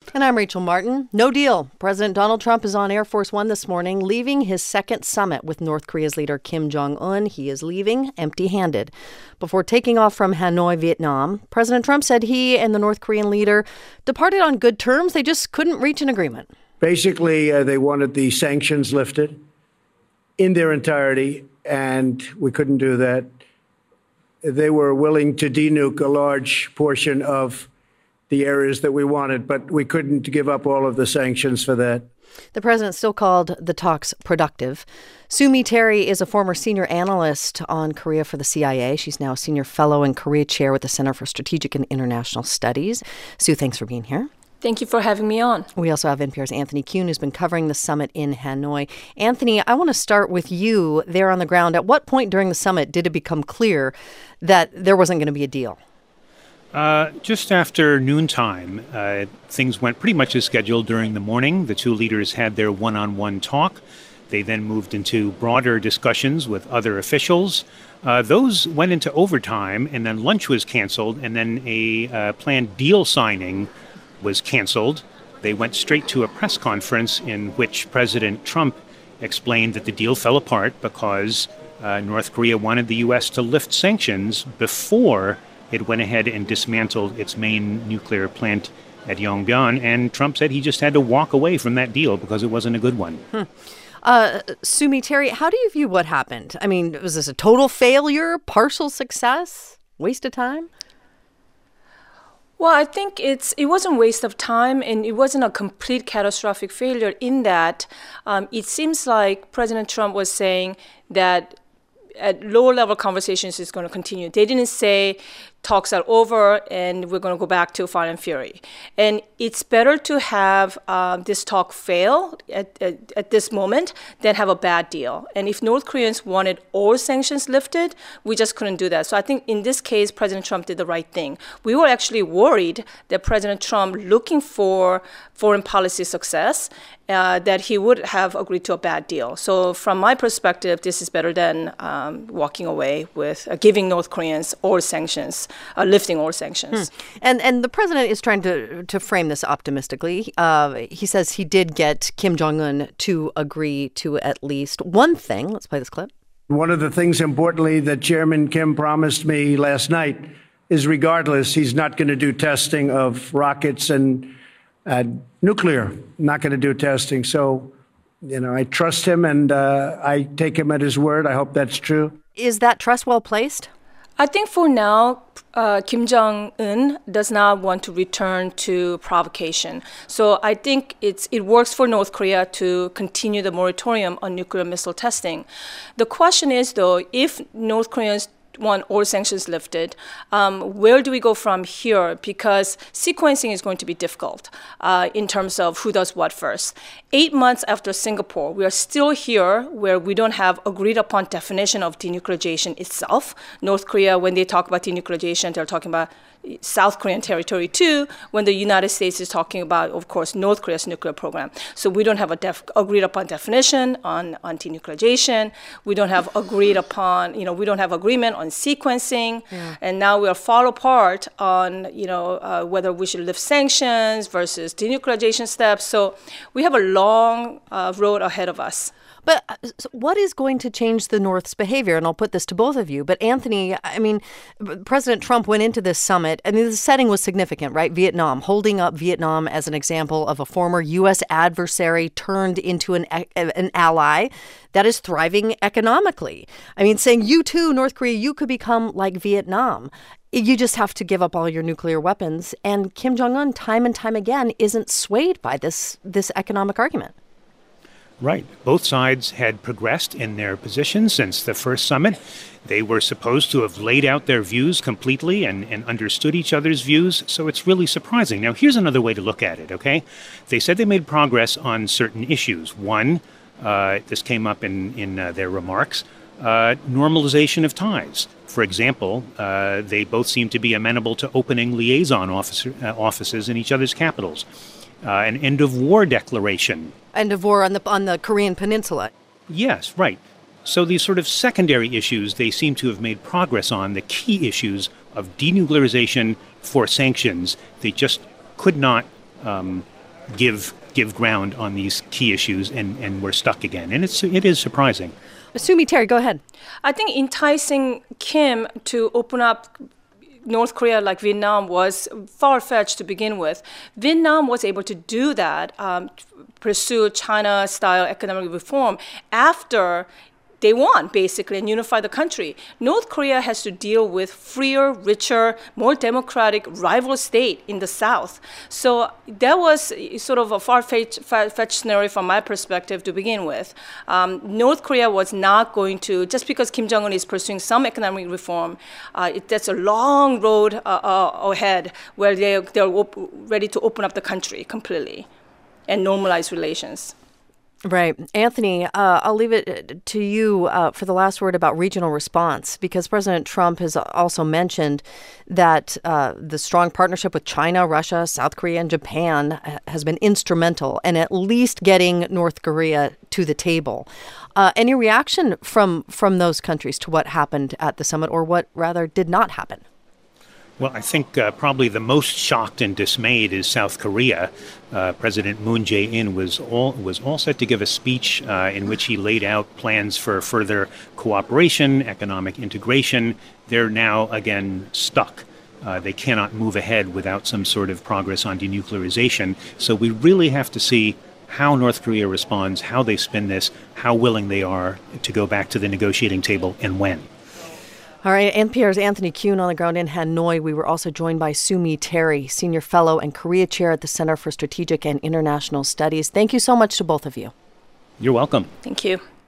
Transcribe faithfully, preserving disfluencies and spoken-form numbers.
And I'm Rachel Martin. No deal. President Donald Trump is on Air Force One this morning, leaving his second summit with North Korea's leader Kim Jong-un. He is leaving empty-handed. Before taking off from Hanoi, Vietnam, President Trump said he and the North Korean leader departed on good terms. They just couldn't reach an agreement. Basically, uh, they wanted the sanctions lifted in their entirety, and we couldn't do that. They were willing to denuke a large portion of the areas that we wanted, but we couldn't give up all of the sanctions for that. The president still called the talks productive. Sue Mi Terry is a former senior analyst on Korea for the C I A. She's now a senior fellow and Korea chair with the Center for Strategic and International Studies. Sue, thanks for being here. Thank you for having me on. We also have N P R's Anthony Kuhn, who's been covering the summit in Hanoi. Anthony, I want to start with you there on the ground. At what point during the summit did it become clear that there wasn't going to be a deal? Uh, just after noontime, uh, things went pretty much as scheduled during the morning. The two leaders had their one-on-one talk. They then moved into broader discussions with other officials. Uh, those went into overtime, and then lunch was canceled, and then a uh, planned deal signing was canceled. They went straight to a press conference in which President Trump explained that the deal fell apart because uh, North Korea wanted the U S to lift sanctions before it went ahead and dismantled its main nuclear plant at Yongbyon, and Trump said he just had to walk away from that deal because it wasn't a good one. Hmm. Uh, Sue Mi Terry, how do you view what happened? I mean, was this a total failure, partial success, waste of time? Well, I think it's it wasn't a waste of time, and it wasn't a complete catastrophic failure in that um, it seems like President Trump was saying that at lower level conversations is going to continue. They didn't say talks are over and we're going to go back to fire and fury. And it's better to have uh, this talk fail at, at, at this moment than have a bad deal. And if North Koreans wanted all sanctions lifted, we just couldn't do that. So I think in this case, President Trump did the right thing. We were actually worried that President Trump, looking for foreign policy success, uh, that he would have agreed to a bad deal. So from my perspective, this is better than um, walking away with uh, giving North Koreans all sanctions. Uh, lifting all sanctions. Hmm. And and the president is trying to to frame this optimistically. Uh, he says he did get Kim Jong-un to agree to at least one thing. Let's play this clip. One of the things, importantly, that Chairman Kim promised me last night is regardless, he's not going to do testing of rockets and uh, nuclear, not going to do testing. So, you know, I trust him and uh, I take him at his word. I hope that's true. Is that trust well placed? I think for now, uh, Kim Jong-un does not want to return to provocation. So I think it's it works for North Korea to continue the moratorium on nuclear missile testing. The question is, though, if North Koreans want all sanctions lifted, um, where do we go from here? Because sequencing is going to be difficult uh, in terms of who does what first. Eight months after Singapore, we are still here where we don't have agreed upon definition of denuclearization itself. North Korea, when they talk about denuclearization, they're talking about South Korean territory too, when the United States is talking about, of course, North Korea's nuclear program. So we don't have a def- agreed upon definition on, on denuclearization. We don't have agreed upon, you know, we don't have agreement on sequencing. Yeah. And now we are far apart on, you know, uh, whether we should lift sanctions versus denuclearization steps. So we have a long uh, road ahead of us. But what is going to change the North's behavior? And I'll put this to both of you. But Anthony, I mean, President Trump went into this summit. I mean, the setting was significant, right? Vietnam, holding up Vietnam as an example of a former U S adversary turned into an an ally that is thriving economically. I mean, saying you too, North Korea, you could become like Vietnam. You just have to give up all your nuclear weapons. And Kim Jong-un, time and time again, isn't swayed by this this economic argument. Right. Both sides had progressed in their positions since the first summit. They were supposed to have laid out their views completely and, and understood each other's views, so it's really surprising. Now, here's another way to look at it, okay? They said they made progress on certain issues. One, uh, this came up in, in uh, their remarks, uh, normalization of ties. For example, uh, they both seem to be amenable to opening liaison officer, uh, offices in each other's capitals. Uh, an end-of-war declaration. End of war on the on the Korean Peninsula. Yes, right. So these sort of secondary issues they seem to have made progress on, the key issues of denuclearization for sanctions, they just could not um, give give ground on these key issues, and, and we're stuck again. And it's it is surprising. Sumi Terry, go ahead. I think enticing Kim to open up North Korea like Vietnam was far-fetched to begin with. Vietnam was able to do that, um, pursue China-style economic reform after they won, basically, and unify the country. North Korea has to deal with freer, richer, more democratic rival state in the South. So that was sort of a far-fetched, far-fetched scenario from my perspective to begin with. Um, North Korea was not going to, just because Kim Jong-un is pursuing some economic reform, uh, it, that's a long road uh, uh, ahead where they, they're op- ready to open up the country completely and normalize relations. Right. Anthony, uh, I'll leave it to you uh, for the last word about regional response, because President Trump has also mentioned that uh, the strong partnership with China, Russia, South Korea, and Japan has been instrumental in at least getting North Korea to the table. Uh, any reaction from, from those countries to what happened at the summit, or what rather did not happen? Well, I think uh, probably the most shocked and dismayed is South Korea. Uh, President Moon Jae-in was all was all set to give a speech uh, in which he laid out plans for further cooperation, economic integration. They're now again stuck. Uh, they cannot move ahead without some sort of progress on denuclearization. So we really have to see how North Korea responds, how they spin this, how willing they are to go back to the negotiating table, and when. All right, N P R's Anthony Kuhn on the ground in Hanoi. We were also joined by Sumi Terry, Senior Fellow and Korea Chair at the Center for Strategic and International Studies. Thank you so much to both of you. You're welcome. Thank you.